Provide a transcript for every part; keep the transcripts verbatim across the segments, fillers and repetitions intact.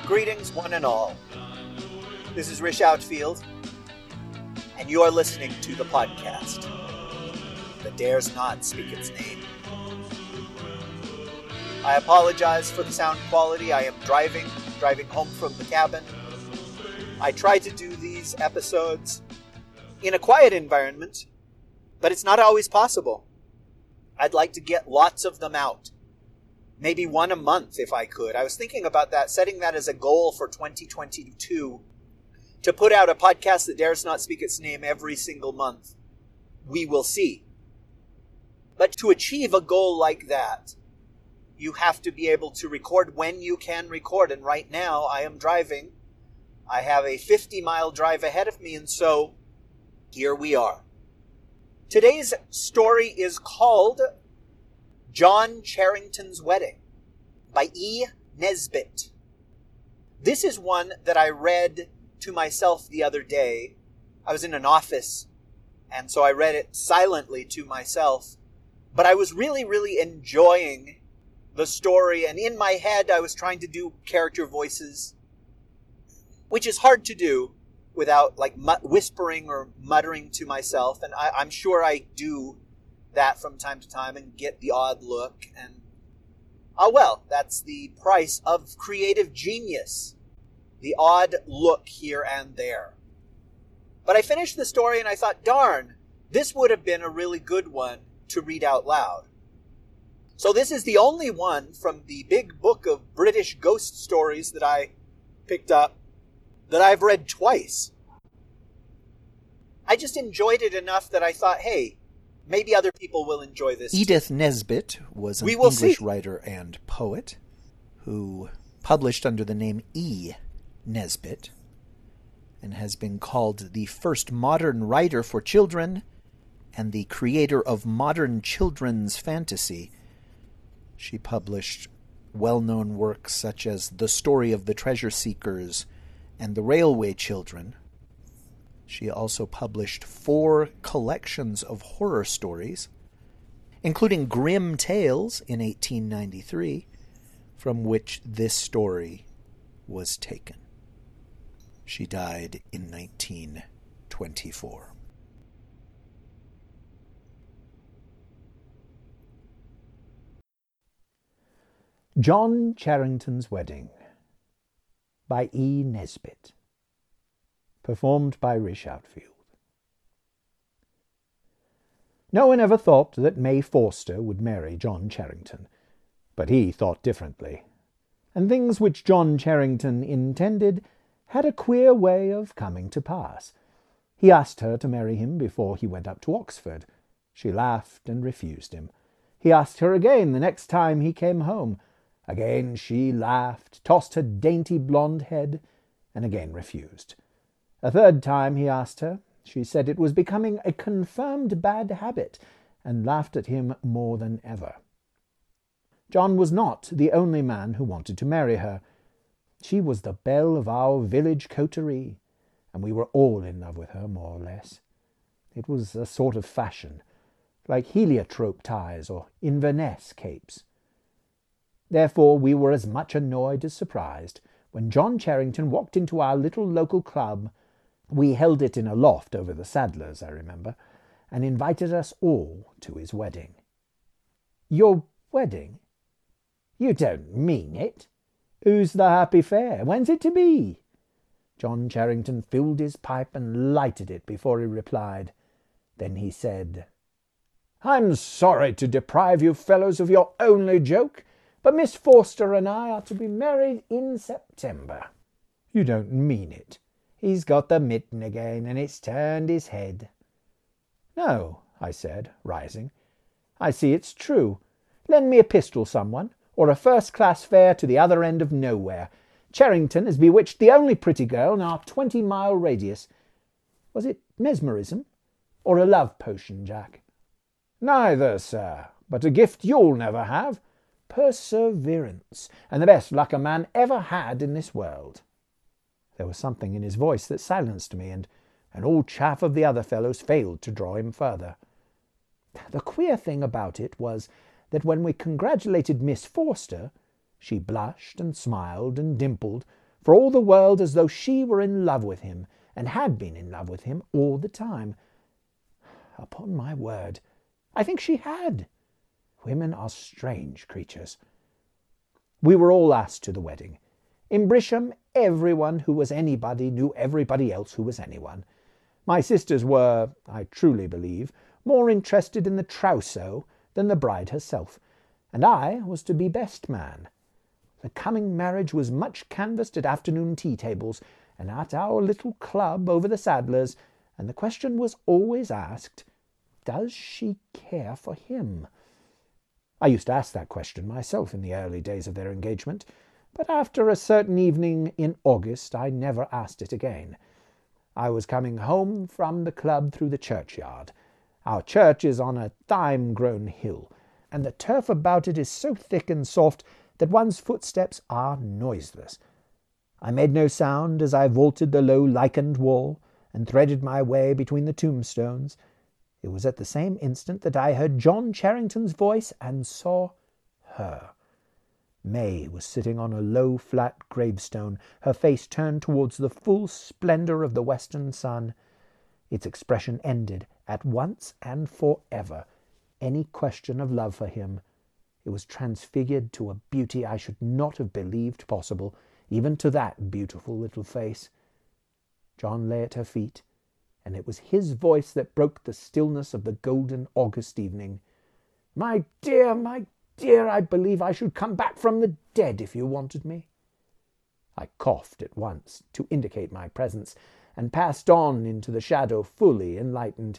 Greetings, one and all. This is Rish Outfield, and you are listening to the podcast that dares not speak its name. I apologize for the sound quality. I am driving, driving home from the cabin. I try to do these episodes in a quiet environment, but it's not always possible. I'd like to get lots of them out. Maybe one a month if I could. I was thinking about that, setting that as a goal for twenty twenty-two, to put out a podcast that dares not speak its name every single month. We will see. But to achieve a goal like that, you have to be able to record when you can record. And right now, I am driving. I have a fifty-mile drive ahead of me, and so here we are. Today's story is called John Charrington's Wedding by E. Nesbit. This is one that I read to myself the other day. I was in an office, and so I read it silently to myself. But I was really, really enjoying the story, and in my head I was trying to do character voices, which is hard to do without like mu- whispering or muttering to myself, and I, I'm sure I do that from time to time and get the odd look, and oh well, that's the price of creative genius, the odd look here and there. But I finished the story and I thought, darn, this would have been a really good one to read out loud. So this is the only one from the big book of British ghost stories that I picked up that I've read twice. I just enjoyed it enough that I thought, hey, maybe other people will enjoy this Edith too. Nesbit was an We will English see. writer and poet who published under the name E. Nesbit and has been called the first modern writer for children and the creator of modern children's fantasy. She published well-known works such as The Story of the Treasure Seekers and The Railway Children. She also published four collections of horror stories, including Grim Tales in eighteen ninety-three, from which this story was taken. She died in nineteen twenty-four. John Charrington's Wedding by E. Nesbit. Performed by Rish Outfield. No one ever thought that May Forster would marry John Charrington, but he thought differently, and things which John Charrington intended had a queer way of coming to pass. He asked her to marry him before he went up to Oxford. She laughed and refused him. He asked her again the next time he came home. Again she laughed, tossed her dainty blonde head, and again refused. A third time he asked her. She said it was becoming a confirmed bad habit, and laughed at him more than ever. John was not the only man who wanted to marry her. She was the belle of our village coterie, and we were all in love with her, more or less. It was a sort of fashion, like heliotrope ties or Inverness capes. Therefore we were as much annoyed as surprised when John Charrington walked into our little local club. We held it in a loft over the Sadlers, I remember, and invited us all to his wedding. Your wedding? You don't mean it? Who's the happy fair? When's it to be? John Charrington filled his pipe and lighted it before he replied. Then he said, I'm sorry to deprive you fellows of your only joke, but Miss Forster and I are to be married in September. You don't mean it? He's got the mitten again, and it's turned his head. No, I said, rising. I see it's true. Lend me a pistol, someone, or a first-class fare to the other end of nowhere. Charrington has bewitched the only pretty girl in our twenty-mile radius. Was it mesmerism, or a love potion, Jack? Neither, sir, but a gift you'll never have. Perseverance, and the best luck a man ever had in this world. There was something in his voice that silenced me, and, and all chaff of the other fellows failed to draw him further. The queer thing about it was that when we congratulated Miss Forster, she blushed and smiled and dimpled, for all the world as though she were in love with him, and had been in love with him all the time. Upon my word, I think she had. Women are strange creatures. We were all asked to the wedding. In Brisham, everyone who was anybody knew everybody else who was anyone. My sisters were, I truly believe, more interested in the trousseau than the bride herself, and I was to be best man. The coming marriage was much canvassed at afternoon tea-tables and at our little club over the Saddlers, and the question was always asked, does she care for him? I used to ask that question myself in the early days of their engagement, but after a certain evening in August I never asked it again. I was coming home from the club through the churchyard. Our church is on a thyme-grown hill, and the turf about it is so thick and soft that one's footsteps are noiseless. I made no sound as I vaulted the low lichened wall and threaded my way between the tombstones. It was at the same instant that I heard John Charrington's voice and saw her. May was sitting on a low, flat gravestone, her face turned towards the full splendour of the western sun. Its expression ended, at once and for ever, any question of love for him. It was transfigured to a beauty I should not have believed possible, even to that beautiful little face. John lay at her feet, and it was his voice that broke the stillness of the golden August evening. "My dear, my dear, I believe I should come back from the dead if you wanted me." I coughed at once to indicate my presence, and passed on into the shadow fully enlightened.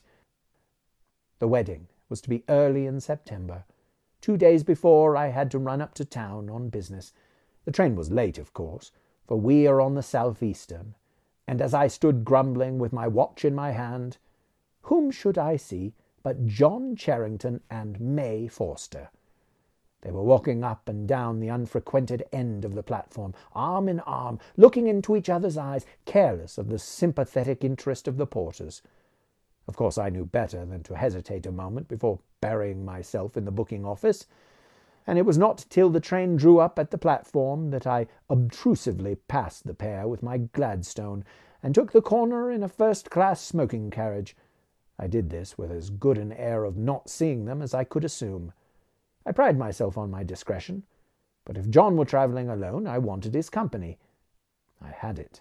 The wedding was to be early in September. Two days before I had to run up to town on business. The train was late, of course, for we are on the South Eastern, and as I stood grumbling with my watch in my hand, whom should I see but John Charrington and May Forster. They were walking up and down the unfrequented end of the platform, arm in arm, looking into each other's eyes, careless of the sympathetic interest of the porters. Of course I knew better than to hesitate a moment before burying myself in the booking office, and it was not till the train drew up at the platform that I obtrusively passed the pair with my Gladstone, and took the corner in a first-class smoking carriage. I did this with as good an air of not seeing them as I could assume. I pride myself on my discretion, but if John were travelling alone, I wanted his company. I had it.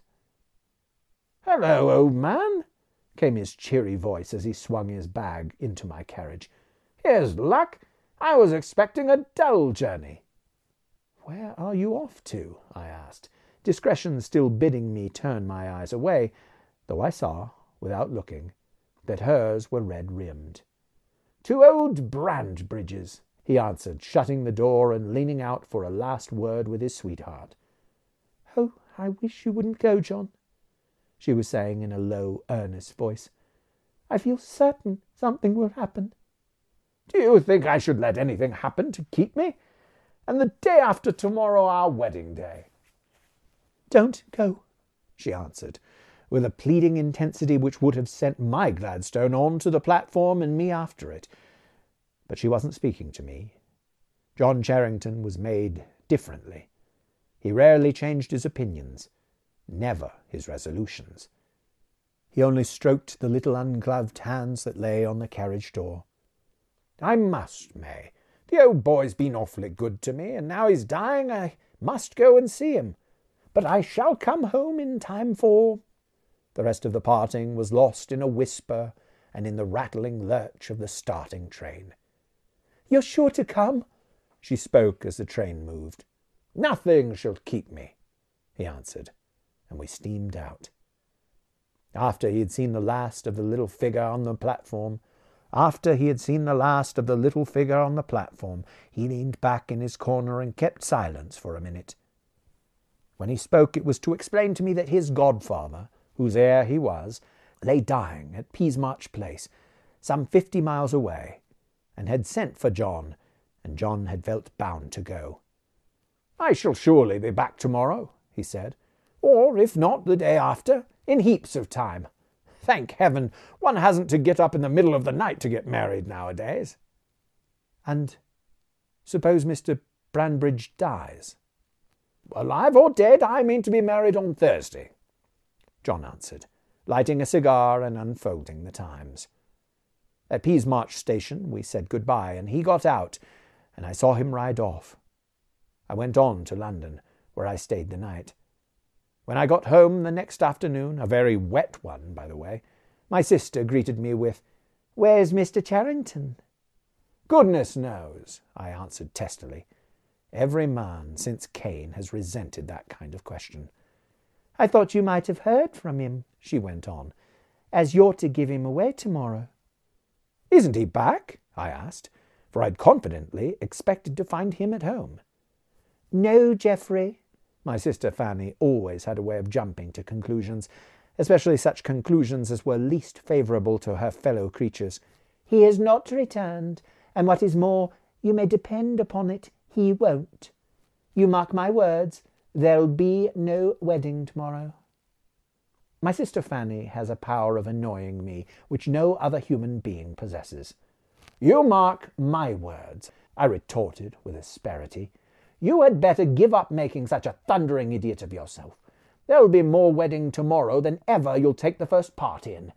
"Hello, old man," came his cheery voice as he swung his bag into my carriage. "Here's luck. I was expecting a dull journey." "Where are you off to?" I asked, discretion still bidding me turn my eyes away, though I saw, without looking, that hers were red-rimmed. "To old Brandbridge's," he answered, shutting the door and leaning out for a last word with his sweetheart. "Oh, I wish you wouldn't go, John," she was saying in a low, earnest voice. "I feel certain something will happen." "Do you think I should let anything happen to keep me? And the day after tomorrow our wedding day." "Don't go," she answered, with a pleading intensity which would have sent my Gladstone on to the platform and me after it. But she wasn't speaking to me. John Charrington was made differently. He rarely changed his opinions, never his resolutions. He only stroked the little ungloved hands that lay on the carriage door. "I must, May. The old boy's been awfully good to me, and now he's dying I must go and see him. But I shall come home in time for—" The rest of the parting was lost in a whisper and in the rattling lurch of the starting train. "You're sure to come?" she spoke as the train moved. "Nothing shall keep me," he answered, and we steamed out. After he had seen the last of the little figure on the platform, after he had seen the last of the little figure on the platform, he leaned back in his corner and kept silence for a minute. When he spoke, it was to explain to me that his godfather, whose heir he was, lay dying at Peasmarsh Place, some fifty miles away, and had sent for John, and John had felt bound to go. "I shall surely be back tomorrow," he said, "or, if not, the day after, in heaps of time. Thank heaven, one hasn't to get up in the middle of the night to get married nowadays." "And suppose Mister Brandbridge dies?" Alive or dead, I mean to be married on Thursday, John answered, lighting a cigar and unfolding the Times. At Peasmarsh station we said good-bye, and he got out, and I saw him ride off. I went on to London, where I stayed the night. When I got home the next afternoon, a very wet one, by the way, my sister greeted me with, "Where's Mister Charrington?" "Goodness knows," I answered testily. Every man since Cain has resented that kind of question. "I thought you might have heard from him," she went on, "as you're to give him away tomorrow." "Isn't he back?" I asked, for I'd confidently expected to find him at home. "No, Geoffrey." My sister Fanny always had a way of jumping to conclusions, especially such conclusions as were least favourable to her fellow creatures. "He has not returned, and what is more, you may depend upon it, he won't. You mark my words, there'll be no wedding tomorrow." My sister Fanny has a power of annoying me which no other human being possesses. "You mark my words," I retorted with asperity. "You had better give up making such a thundering idiot of yourself. There'll be more wedding tomorrow than ever you'll take the first part in."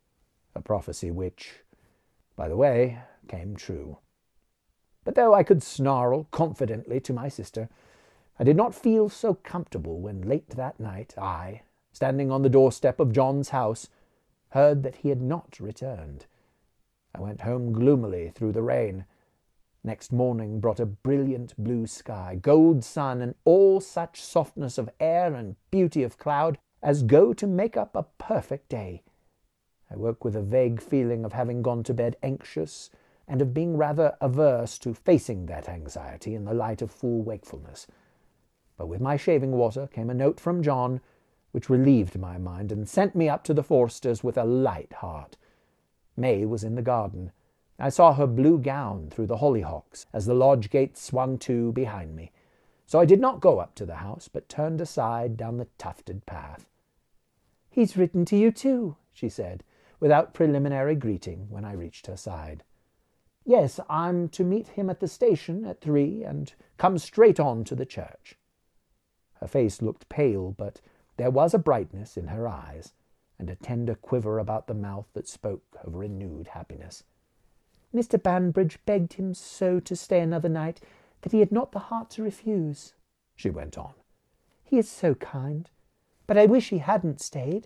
A prophecy which, by the way, came true. But though I could snarl confidently to my sister, I did not feel so comfortable when late that night I, standing on the doorstep of John's house, heard that he had not returned. I went home gloomily through the rain. Next morning brought a brilliant blue sky, gold sun, and all such softness of air and beauty of cloud as go to make up a perfect day. I woke with a vague feeling of having gone to bed anxious, and of being rather averse to facing that anxiety in the light of full wakefulness. But with my shaving water came a note from John, which relieved my mind and sent me up to the Forsters with a light heart. May was in the garden. I saw her blue gown through the hollyhocks as the lodge gate swung to behind me, so I did not go up to the house, but turned aside down the tufted path. "He's written to you too," she said, without preliminary greeting, when I reached her side. "Yes, I'm to meet him at the station at three and come straight on to the church." Her face looked pale, but there was a brightness in her eyes, and a tender quiver about the mouth that spoke of renewed happiness. "Mister Banbridge begged him so to stay another night that he had not the heart to refuse," she went on. "He is so kind, but I wish he hadn't stayed."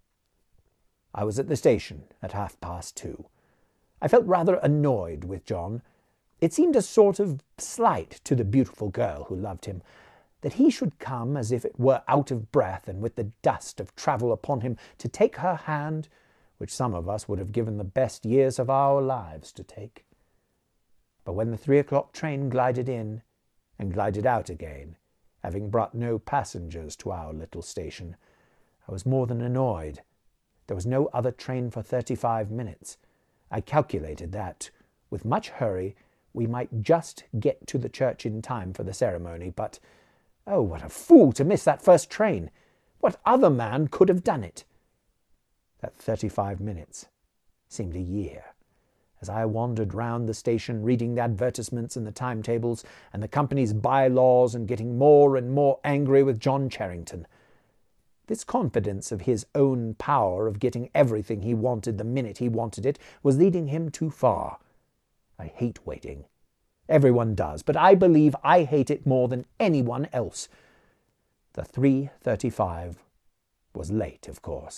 I was at the station at half past two. I felt rather annoyed with John. It seemed a sort of slight to the beautiful girl who loved him, that he should come as if it were out of breath and with the dust of travel upon him to take her hand, which some of us would have given the best years of our lives to take. But when the three o'clock train glided in and glided out again, having brought no passengers to our little station, I was more than annoyed. There was no other train for thirty-five minutes. I calculated that, with much hurry, we might just get to the church in time for the ceremony, but, oh, what a fool to miss that first train! What other man could have done it? That thirty-five minutes seemed a year, as I wandered round the station reading the advertisements and the timetables and the company's by-laws and getting more and more angry with John Charrington. This confidence of his own power of getting everything he wanted the minute he wanted it was leading him too far. I hate waiting. Everyone does, but I believe I hate it more than anyone else. The three thirty-five was late, of course.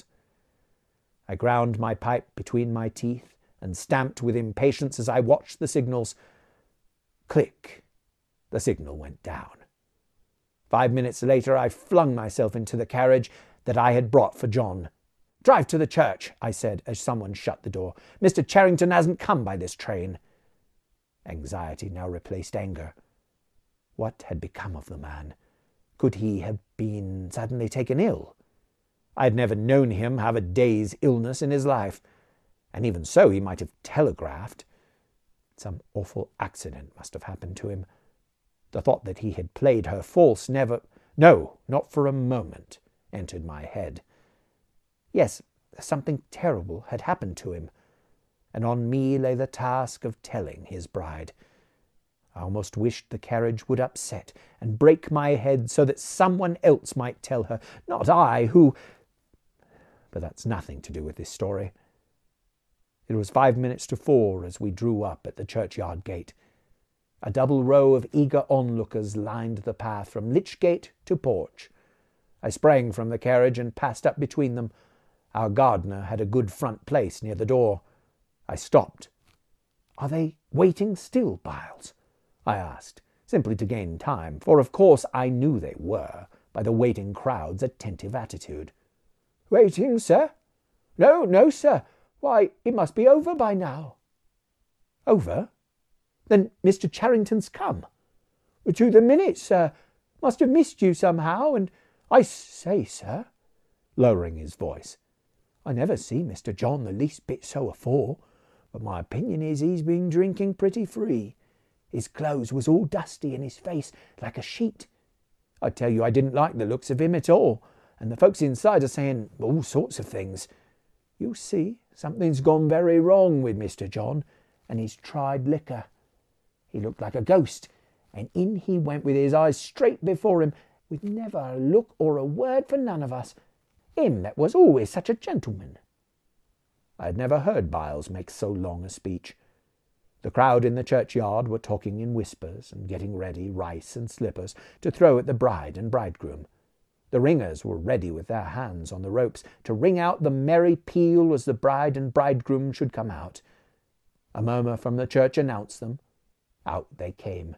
I ground my pipe between my teeth and stamped with impatience as I watched the signals. Click! The signal went down. Five minutes later I flung myself into the carriage that I had brought for John. "Drive to the church," I said as someone shut the door. "Mister Charrington hasn't come by this train." Anxiety now replaced anger. What had become of the man? Could he have been suddenly taken ill? I had never known him have a day's illness in his life, and even so he might have telegraphed. Some awful accident must have happened to him. The thought that he had played her false never, no, not for a moment, entered my head. Yes, something terrible had happened to him, and on me lay the task of telling his bride. I almost wished the carriage would upset and break my head so that someone else might tell her, not I, who... But that's nothing to do with this story. It was five minutes to four as we drew up at the churchyard gate. A double row of eager onlookers lined the path from Lych Gate to porch. I sprang from the carriage and passed up between them. Our gardener had a good front place near the door. I stopped. "Are they waiting still, Byles?" I asked, simply to gain time, for of course I knew they were, by the waiting crowd's attentive attitude. "Waiting, sir? No, no, sir. Why, it must be over by now." "Over? Then Mister Charrington's come?" "To the minute, sir. Must have missed you somehow, and I say, sir," lowering his voice, "I never see Mister John the least bit so afore, but my opinion is he's been drinking pretty free. His clothes was all dusty and his face like a sheet. I tell you I didn't like the looks of him at all, and the folks inside are saying all sorts of things. You see, something's gone very wrong with Mister John, and he's tried liquor. He looked like a ghost, and in he went with his eyes straight before him, with never a look or a word for none of us. Him that was always such a gentleman." I had never heard Byles make so long a speech. The crowd in the churchyard were talking in whispers and getting ready rice and slippers to throw at the bride and bridegroom. The ringers were ready with their hands on the ropes to ring out the merry peal as the bride and bridegroom should come out. A murmur from the church announced them. Out they came.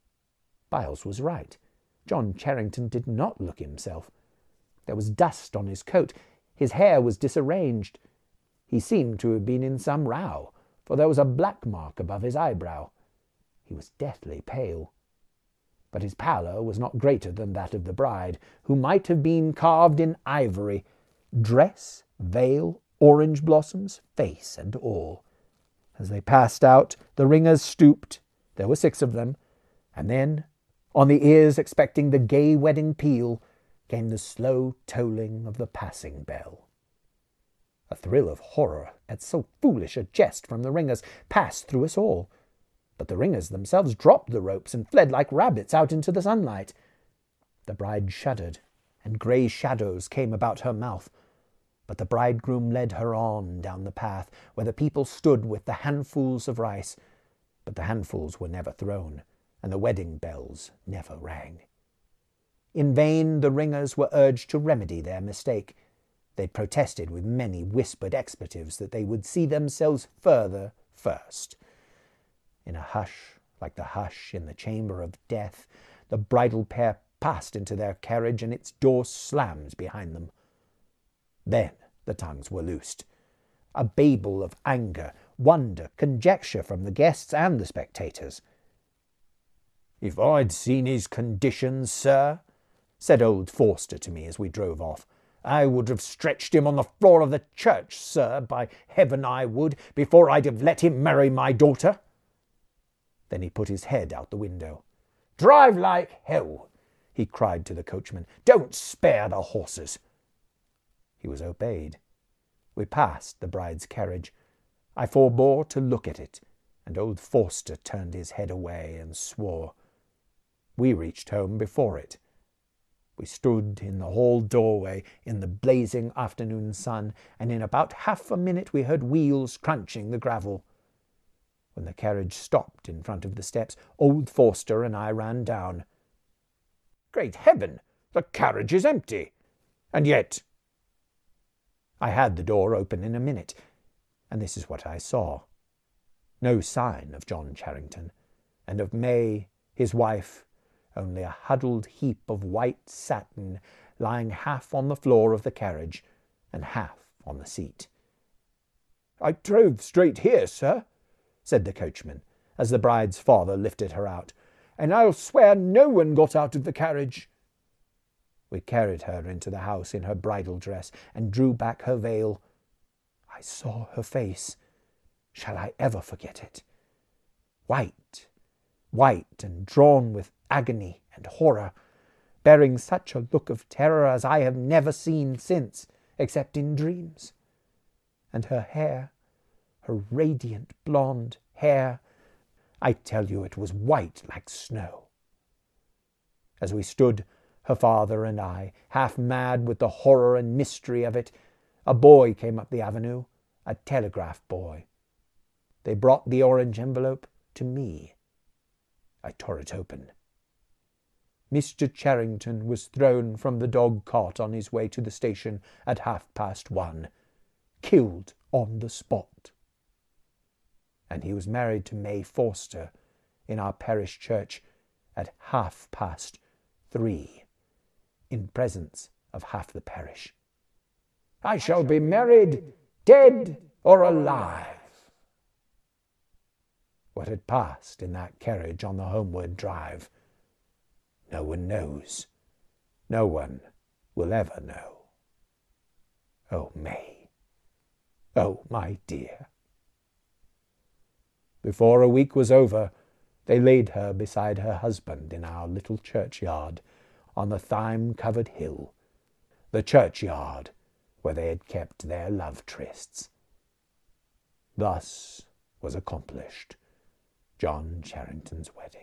Byles was right. John Charrington did not look himself. There was dust on his coat. His hair was disarranged. He seemed to have been in some row, for there was a black mark above his eyebrow. He was deathly pale. But his pallor was not greater than that of the bride, who might have been carved in ivory, dress, veil, orange blossoms, face, and all. As they passed out, the ringers stooped. There were six of them, and then, on the ears expecting the gay wedding peal, came the slow tolling of the passing bell. A thrill of horror at so foolish a jest from the ringers passed through us all, but the ringers themselves dropped the ropes and fled like rabbits out into the sunlight. The bride shuddered, and grey shadows came about her mouth, but the bridegroom led her on down the path where the people stood with the handfuls of rice, but the handfuls were never thrown, and the wedding bells never rang. In vain the ringers were urged to remedy their mistake. They protested with many whispered expletives that they would see themselves further first. In a hush, like the hush in the chamber of death, the bridal pair passed into their carriage, and its door slammed behind them. Then the tongues were loosed. A babel of anger, wonder, conjecture from the guests and the spectators. "If I'd seen his conditions, sir," said old Forster to me as we drove off, "I would have stretched him on the floor of the church, sir, by heaven I would, before I'd have let him marry my daughter." Then he put his head out the window. "Drive like hell," he cried to the coachman. "Don't spare the horses." He was obeyed. We passed the bride's carriage. I forbore to look at it, and old Forster turned his head away and swore. We reached home before it. We stood in the hall doorway in the blazing afternoon sun, and in about half a minute we heard wheels crunching the gravel. When the carriage stopped in front of the steps, old Forster and I ran down. "Great heaven! The carriage is empty! And yet—" I had the door open in a minute, and this is what I saw. No sign of John Charrington, and of May, his wife, only a huddled heap of white satin lying half on the floor of the carriage and half on the seat. "I drove straight here, sir," said the coachman, as the bride's father lifted her out, "and I'll swear no one got out of the carriage." We carried her into the house in her bridal dress and drew back her veil. I saw her face. Shall I ever forget it? White, white and drawn with agony and horror, bearing such a look of terror as I have never seen since, except in dreams. And her hair, her radiant blonde hair, I tell you it was white like snow. As we stood, her father and I, half mad with the horror and mystery of it, a boy came up the avenue, a telegraph boy. They brought the orange envelope to me. I tore it open. Mister Charrington was thrown from the dog-cart on his way to the station at half past one, killed on the spot. And he was married to May Forster in our parish church at half past three, in presence of half the parish. I shall be married, dead or alive. What had passed in that carriage on the homeward drive, no one knows. No one will ever know. Oh, May. Oh, my dear. Before a week was over, they laid her beside her husband in our little churchyard on the thyme-covered hill, the churchyard where they had kept their love trysts. Thus was accomplished John Charrington's wedding.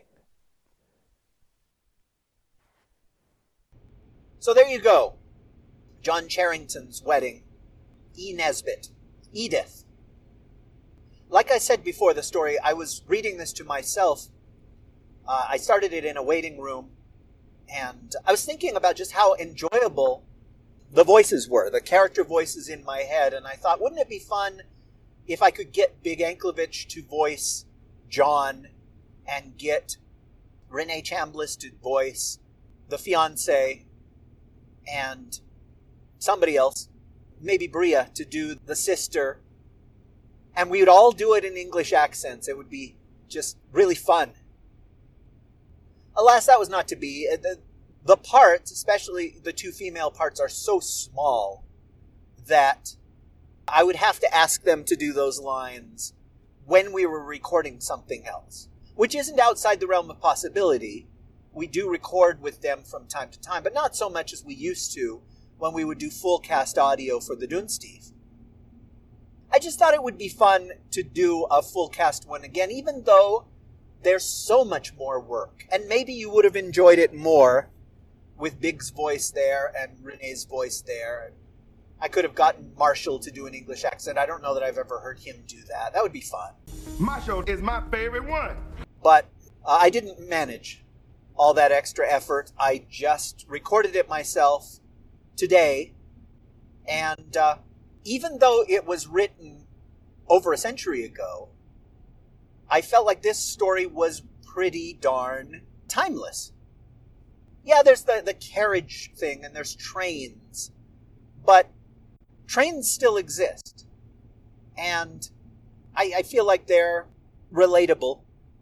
So there you go. John Charrington's wedding. E. Nesbit. Edith. Like I said before the story, I was reading this to myself. Uh, I started it in a waiting room, and I was thinking about just how enjoyable the voices were, the character voices in my head, and I thought, wouldn't it be fun if I could get Big Anklevich to voice John and get Renee Chambliss to voice the fiancé, and somebody else, maybe Bria, to do the sister, and we would all do it in English accents. It would be just really fun. Alas, that was not to be. The, the parts, especially the two female parts, are so small that I would have to ask them to do those lines when we were recording something else, which isn't outside the realm of possibility. We do record with them from time to time, but not so much as we used to when we would do full cast audio for the Dunsteve. I just thought it would be fun to do a full cast one again, even though there's so much more work. And maybe you would have enjoyed it more with Big's voice there and Renee's voice there. I could have gotten Marshall to do an English accent. I don't know that I've ever heard him do that. That would be fun. My show is my favorite one. But uh, I didn't manage all that extra effort. I just recorded it myself today. And uh, even though it was written over a century ago, I felt like this story was pretty darn timeless. Yeah, there's the, the carriage thing and there's trains, but trains still exist. And I, I feel like they're relatable.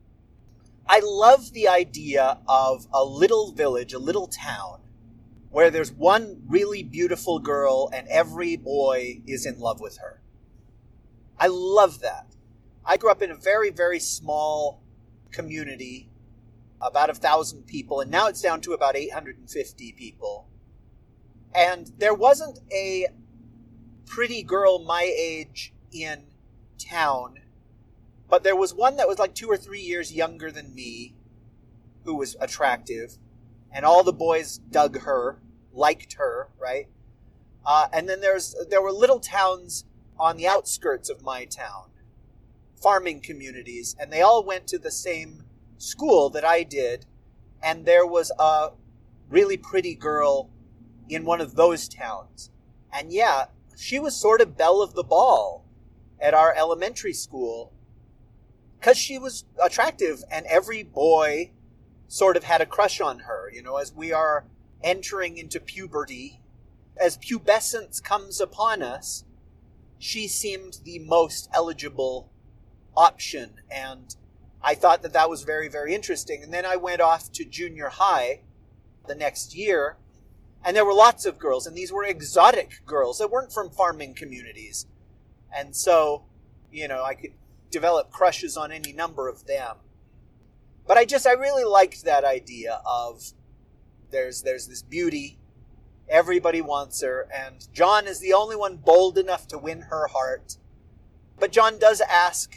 I love the idea of a little village, a little town, where there's one really beautiful girl and every boy is in love with her. I love that. I grew up in a very, very small community, about a thousand people, and now it's down to about eight hundred fifty people. And there wasn't a pretty girl my age in town, but there was one that was like two or three years younger than me, who was attractive, and all the boys dug her, liked her, right? Uh, and then there's there were little towns on the outskirts of my town, farming communities, and they all went to the same school that I did, and there was a really pretty girl in one of those towns. And yeah, she was sort of belle of the ball at our elementary school because she was attractive and every boy sort of had a crush on her. You know, as we are entering into puberty, as pubescence comes upon us, she seemed the most eligible option, and I thought that that was very, very interesting. And then I went off to junior high the next year, and there were lots of girls, and these were exotic girls that weren't from farming communities. And so, you know, I could develop crushes on any number of them. But I just, I really liked that idea of there's there's this beauty, everybody wants her, and John is the only one bold enough to win her heart. But John does ask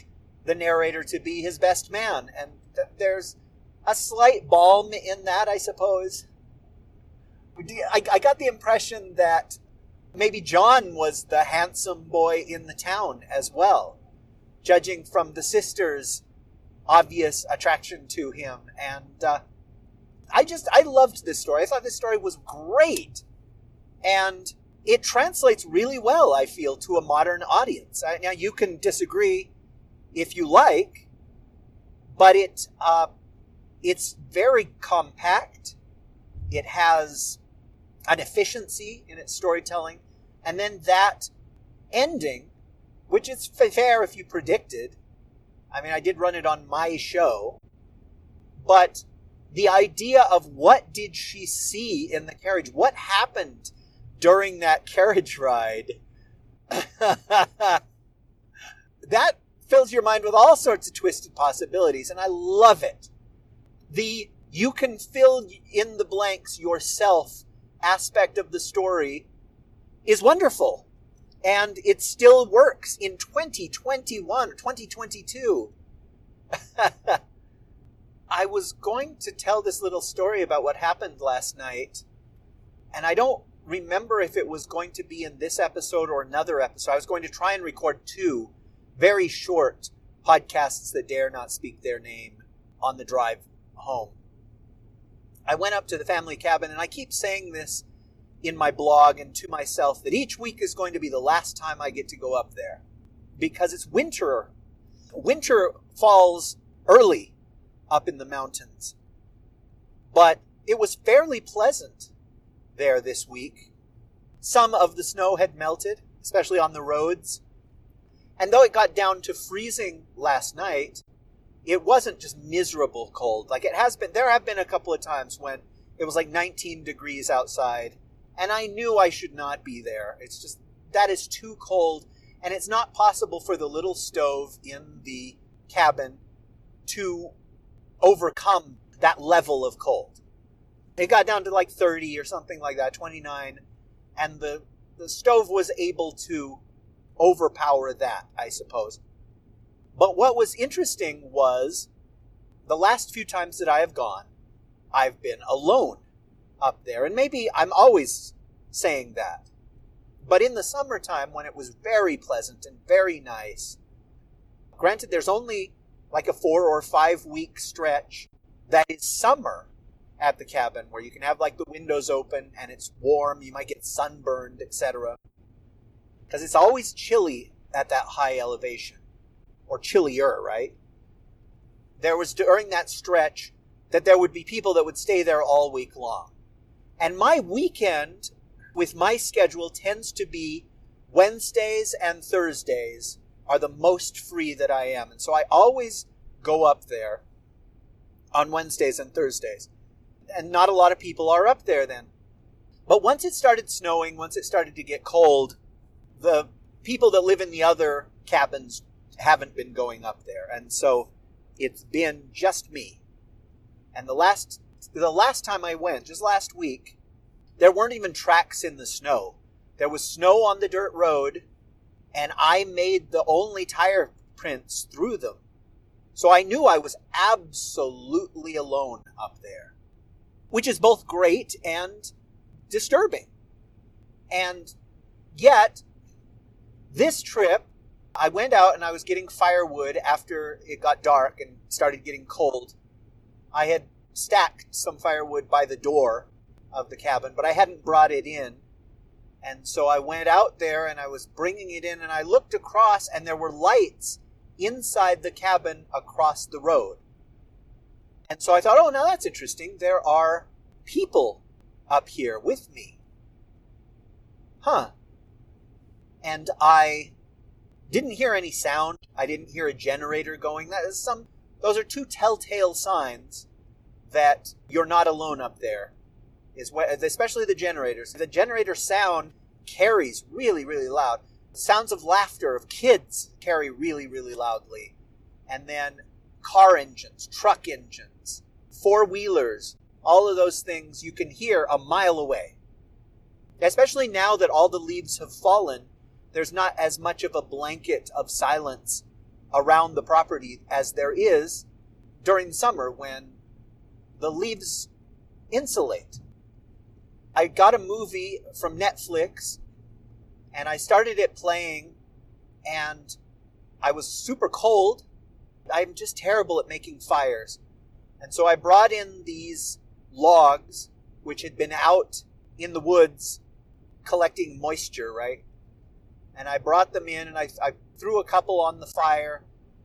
the narrator to be his best man. And th- there's a slight balm in that, I suppose. I, I got the impression that maybe John was the handsome boy in the town as well, judging from the sisters' obvious attraction to him. And uh, I just, I loved this story. I thought this story was great. And it translates really well, I feel, to a modern audience. I, now, you can disagree if you like, but it uh, it's very compact. It has an efficiency in its storytelling. And then that ending, which is fair if you predicted. I mean, I did run it on my show. But the idea of what did she see in the carriage? What happened during that carriage ride? That fills your mind with all sorts of twisted possibilities, and I love it. The you can fill in the blanks yourself aspect of the story is wonderful. And it still works in twenty twenty-one or twenty twenty-two. I was going to tell this little story about what happened last night, and I don't remember if it was going to be in this episode or another episode. I was going to try and record two very short podcasts that dare not speak their name on the drive home. I went up to the family cabin, and I keep saying this in my blog and to myself, that each week is going to be the last time I get to go up there, because it's winter. Winter falls early up in the mountains. But it was fairly pleasant there this week. Some of the snow had melted, especially on the roads. And though it got down to freezing last night, it wasn't just miserable cold. Like it has been, there have been a couple of times when it was like nineteen degrees outside, and I knew I should not be there. It's just, that is too cold, and it's not possible for the little stove in the cabin to overcome that level of cold. It got down to like thirty or something like that, twenty-nine, and the, the stove was able to overpower that, I suppose. But what was interesting was, the last few times that I have gone, I've been alone up there. And maybe I'm always saying that. But in the summertime, when it was very pleasant and very nice, granted there's only like a four or five week stretch that is summer at the cabin, where you can have like the windows open and it's warm, you might get sunburned, et cetera. Because it's always chilly at that high elevation. Or chillier, right? There was during that stretch that there would be people that would stay there all week long. And my weekend with my schedule tends to be Wednesdays and Thursdays are the most free that I am. And so I always go up there on Wednesdays and Thursdays. And not a lot of people are up there then. But once it started snowing, once it started to get cold, the people that live in the other cabins haven't been going up there. And so it's been just me. And the last the last time I went, just last week, there weren't even tracks in the snow. There was snow on the dirt road, and I made the only tire prints through them. So I knew I was absolutely alone up there, which is both great and disturbing. And yet, this trip, I went out and I was getting firewood after it got dark and started getting cold. I had stacked some firewood by the door of the cabin, but I hadn't brought it in. And so I went out there and I was bringing it in, and I looked across and there were lights inside the cabin across the road. And so I thought, oh, now that's interesting. There are people up here with me. Huh. And I didn't hear any sound. I didn't hear a generator going. That is some, those are two telltale signs that you're not alone up there. Is what, especially the generators. The generator sound carries really, really loud. Sounds of laughter of kids carry really, really loudly. And then car engines, truck engines, four-wheelers, all of those things you can hear a mile away. Especially now that all the leaves have fallen, there's not as much of a blanket of silence around the property as there is during summer when the leaves insulate. I got a movie from Netflix and I started it playing, and I was super cold. I'm just terrible at making fires. And so I brought in these logs, which had been out in the woods collecting moisture, right? And I brought them in and I, I threw a couple on the fire.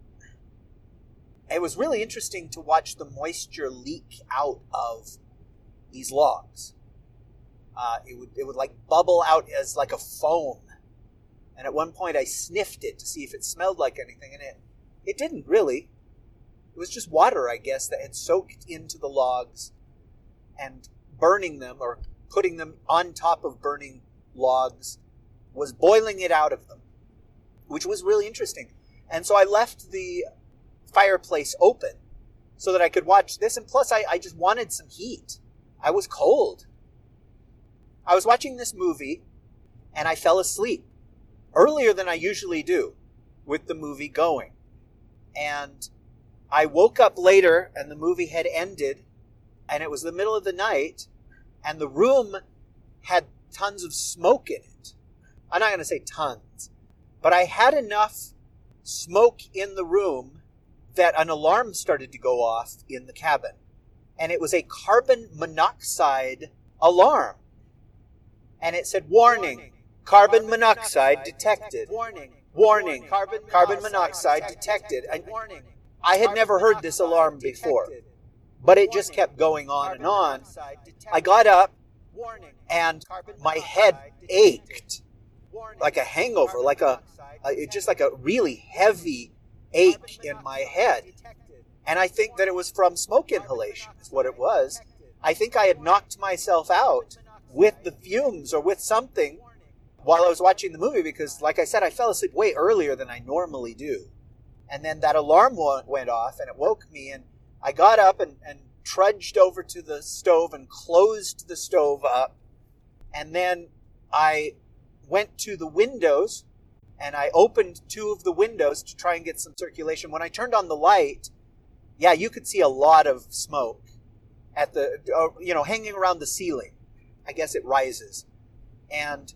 It was really interesting to watch the moisture leak out of these logs. Uh, it would it would like bubble out as like a foam. And at one point I sniffed it to see if it smelled like anything, and it, it didn't really. It was just water, I guess, that had soaked into the logs, and burning them or putting them on top of burning logs was boiling it out of them, which was really interesting. And so I left the fireplace open so that I could watch this, and plus I, I just wanted some heat. I was cold. I was watching this movie, and I fell asleep earlier than I usually do with the movie going. And I woke up later, and the movie had ended, and it was the middle of the night, and the room had tons of smoke in it. I'm not going to say tons, but I had enough smoke in the room that an alarm started to go off in the cabin. And it was a carbon monoxide alarm. And it said, warning, carbon monoxide detected. Warning, warning, carbon, carbon monoxide detected. And I had never heard this alarm before, but it just kept going on and on. I got up, and my head ached like a hangover, like a, a just like a really heavy ache in my head. And I think that it was from smoke inhalation is what it was. I think I had knocked myself out with the fumes or with something while I was watching the movie, because, like I said, I fell asleep way earlier than I normally do. And then that alarm went off, and it woke me, and I got up and, and trudged over to the stove and closed the stove up. And then I went to the windows, and I opened two of the windows to try and get some circulation. When I turned on the light, yeah, you could see a lot of smoke at the, uh, you know, hanging around the ceiling. I guess it rises. And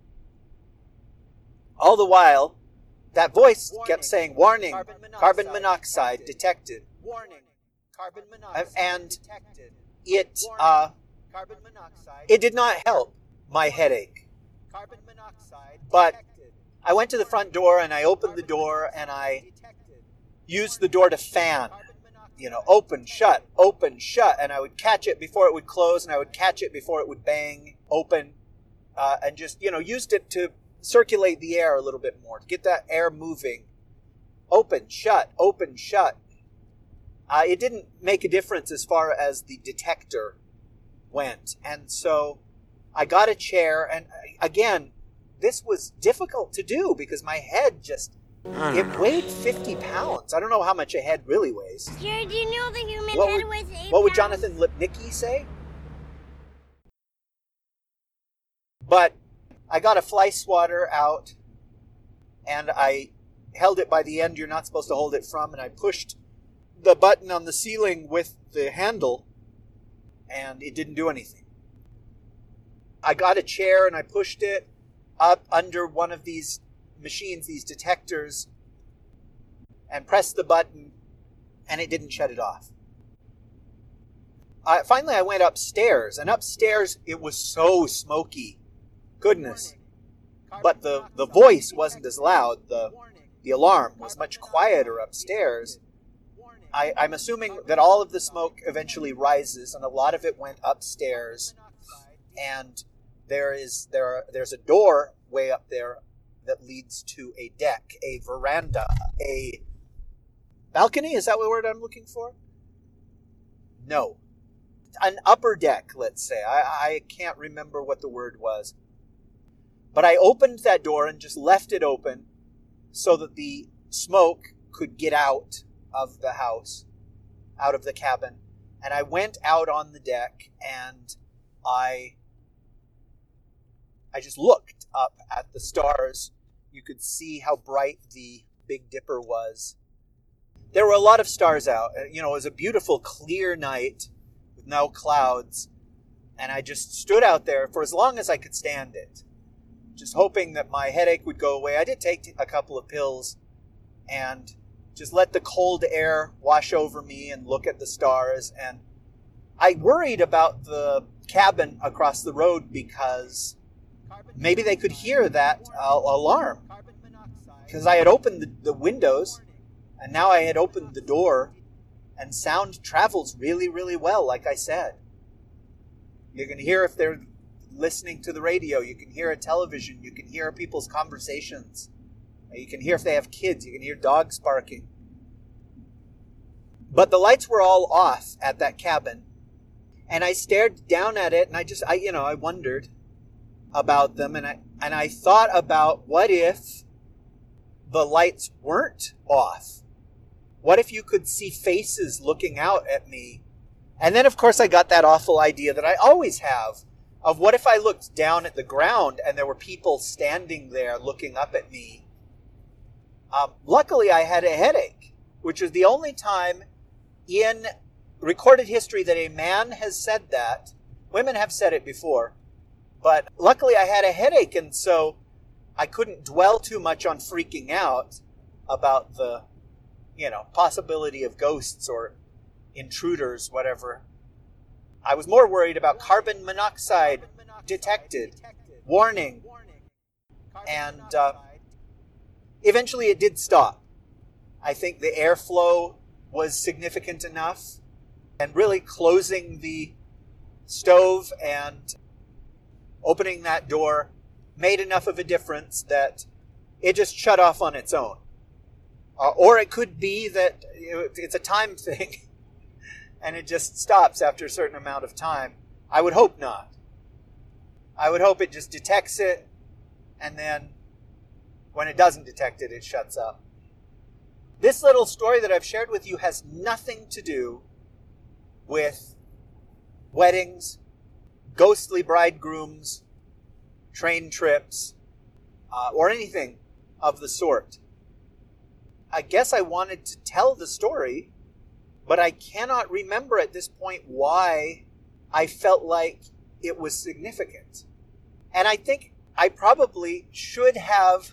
all the while, that voice warning, kept saying, warning, carbon monoxide, carbon monoxide detected. detected. Warning, carbon monoxide and detected. It, uh, carbon monoxide it did not help my headache. Carbon monoxide but detected. I went to the front door and I opened the door and I used the door to fan. You know, open, shut, open, shut. And I would catch it before it would close, and I would catch it before it would bang open, uh, and just, you know, used it to circulate the air a little bit more, to get that air moving. Open, shut, open, shut. Uh, it didn't make a difference as far as the detector went. And so I got a chair, and again, this was difficult to do because my head just, it know. weighed fifty pounds. I don't know how much a head really weighs. Jared, do you know the human what head would, weighs eight What would pounds? Jonathan Lipnicki say? But I got a fly swatter out, and I held it by the end you're not supposed to hold it from, and I pushed the button on the ceiling with the handle, and it didn't do anything. I got a chair, and I pushed it up under one of these machines, these detectors, and pressed the button, and it didn't shut it off. Uh, finally, I went upstairs, and upstairs it was so smoky. Goodness. But the, the voice wasn't as loud. The, the alarm was much quieter upstairs. I, I'm assuming that all of the smoke eventually rises, and a lot of it went upstairs. And there is there there's a door way up there that leads to a deck, a veranda, a balcony. Is that the word I'm looking for? No. An upper deck, let's say. I, I can't remember what the word was. But I opened that door and just left it open so that the smoke could get out of the house, out of the cabin. And I went out on the deck and I I just looked up at the stars. You could see how bright the Big Dipper was. There were a lot of stars out. You know, it was a beautiful, clear night with no clouds. And I just stood out there for as long as I could stand it, just hoping that my headache would go away. I did take a couple of pills and just let the cold air wash over me and look at the stars. And I worried about the cabin across the road because maybe they could hear that uh, alarm. Because I had opened the, the windows, and now I had opened the door, and sound travels really, really well, like I said. You can hear if they're listening to the radio. You can hear a television. You can hear people's conversations. You can hear if they have kids. You can hear dogs barking. But the lights were all off at that cabin. And I stared down at it, and I just, I, you know, I wondered about them. And I, and I thought about, what if the lights weren't off? What if you could see faces looking out at me? And then, of course, I got that awful idea that I always have of what if I looked down at the ground and there were people standing there looking up at me. Um, luckily, I had a headache, which is the only time in recorded history that a man has said that. Women have said it before. But luckily, I had a headache, and so I couldn't dwell too much on freaking out about the, you know, possibility of ghosts or intruders, whatever. I was more worried about carbon monoxide detected, warning, and uh, eventually it did stop. I think the airflow was significant enough, and really closing the stove and opening that door made enough of a difference that it just shut off on its own. Uh, or it could be that it's a time thing and it just stops after a certain amount of time. I would hope not. I would hope it just detects it, and then when it doesn't detect it, it shuts up. This little story that I've shared with you has nothing to do with weddings, ghostly bridegrooms, train trips, uh, or anything of the sort. I guess I wanted to tell the story, but I cannot remember at this point why I felt like it was significant. And I think I probably should have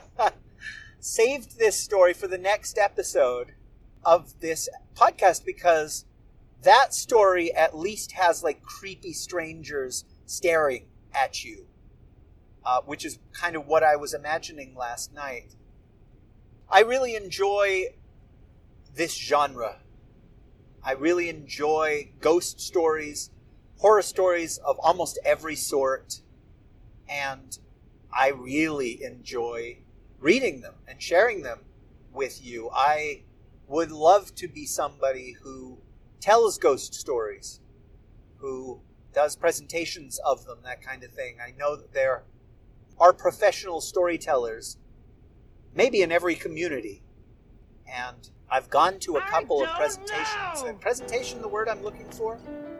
saved this story for the next episode of this podcast, because that story at least has like creepy strangers staring at you, uh, which is kind of what I was imagining last night. I really enjoy this genre. I really enjoy ghost stories, horror stories of almost every sort, and I really enjoy reading them and sharing them with you. I would love to be somebody who tells ghost stories, who does presentations of them, that kind of thing. I know that there are professional storytellers, maybe in every community, and I've gone to a couple of presentations. Know. Presentation, the word I'm looking for?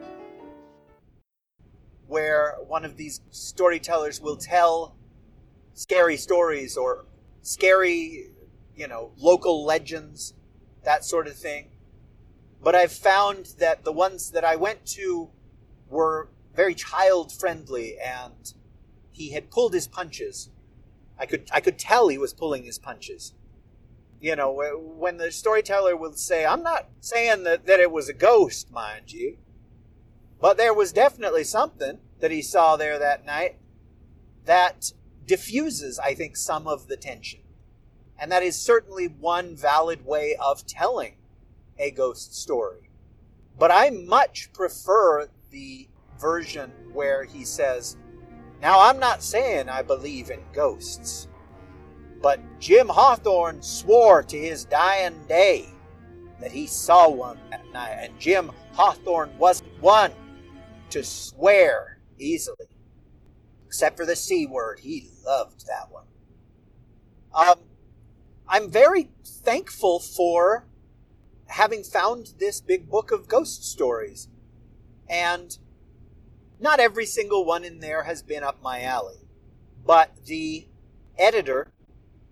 Where one of these storytellers will tell scary stories or scary, you know, local legends, that sort of thing. But I've found that the ones that I went to were very child-friendly, and he had pulled his punches. I could I could tell he was pulling his punches. You know, when the storyteller would say, I'm not saying that, that it was a ghost, mind you, but there was definitely something that he saw there that night that diffuses, I think, some of the tension. And that is certainly one valid way of telling a ghost story. But I much prefer the version where he says, now I'm not saying I believe in ghosts, but Jim Hawthorne swore to his dying day that he saw one that night, and Jim Hawthorne wasn't one to swear easily. Except for the C word. He loved that one. Um, I'm very thankful for having found this big book of ghost stories. And not every single one in there has been up my alley. But the editor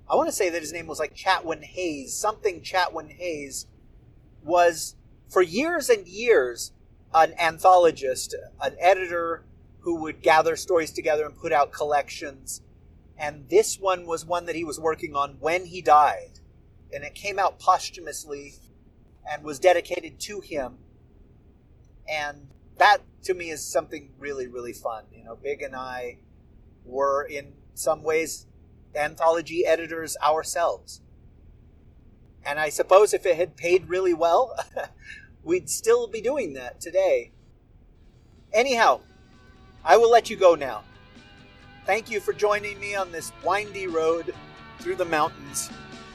I want to say that his name was like Chatwin Hayes, something Chatwin Hayes, was for years and years an anthologist, an editor who would gather stories together and put out collections. And this one was one that he was working on when he died. And it came out posthumously and was dedicated to him. And that, to me, is something really, really fun. You know, Big and I were, in some ways, anthology editors ourselves. And I suppose if it had paid really well, we'd still be doing that today. Anyhow, I will let you go now. Thank you for joining me on this windy road through the mountains.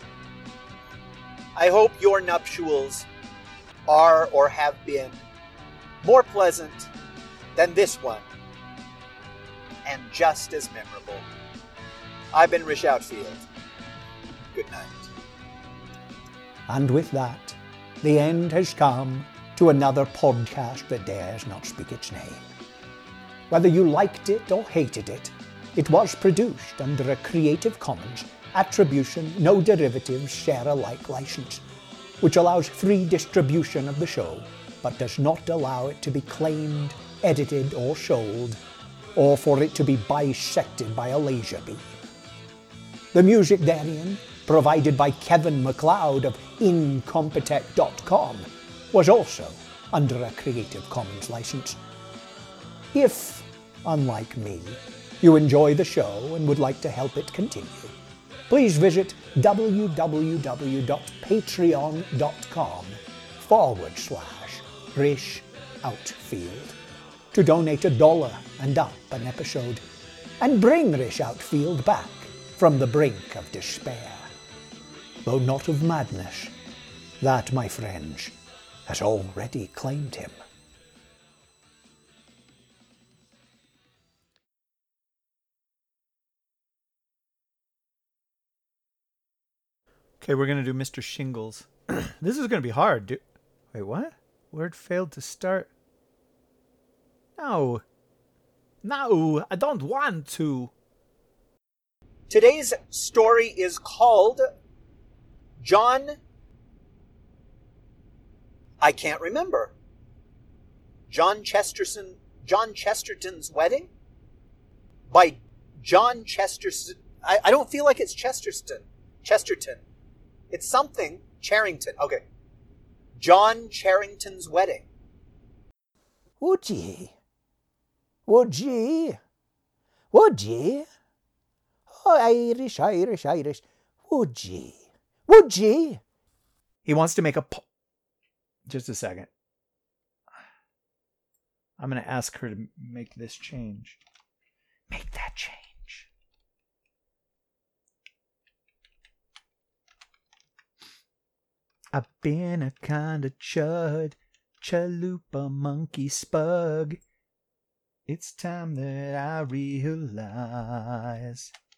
I hope your nuptials are or have been more pleasant than this one, and just as memorable. I've been Rish Outfield. Good night. And with that, the end has come to another podcast that dares not speak its name. Whether you liked it or hated it, it was produced under a Creative Commons Attribution, No Derivatives, Share-alike license, which allows free distribution of the show, but does not allow it to be claimed, edited, or sold, or for it to be bisected by a laser beam. The music therein, provided by Kevin MacLeod of Incompetech dot com, was also under a Creative Commons license. If, unlike me, you enjoy the show and would like to help it continue, please visit www.patreon.com forward slash Rish Outfield to donate a dollar and up an episode and bring Rish Outfield back from the brink of despair. Though not of madness, that, my friends, has already claimed him. Okay, we're going to do Mister Shingles. This is going to be hard. Do- Wait, what? Word failed to start. No. No, I don't want to. Today's story is called John... I can't remember. John Chesterton, John Chesterton's Wedding? By John Chesterton. I, I don't feel like it's Chesterton. Chesterton. It's something. Charrington. Okay. John Charrington's Wedding. Would ye? Would ye? Would ye? Oh, Irish, Irish, Irish. Would ye? Would ye? He wants to make a... Po- Just a second. I'm going to ask her to make this change. Make that change. I've been a kind of chud, chalupa monkey spug. It's time that I realize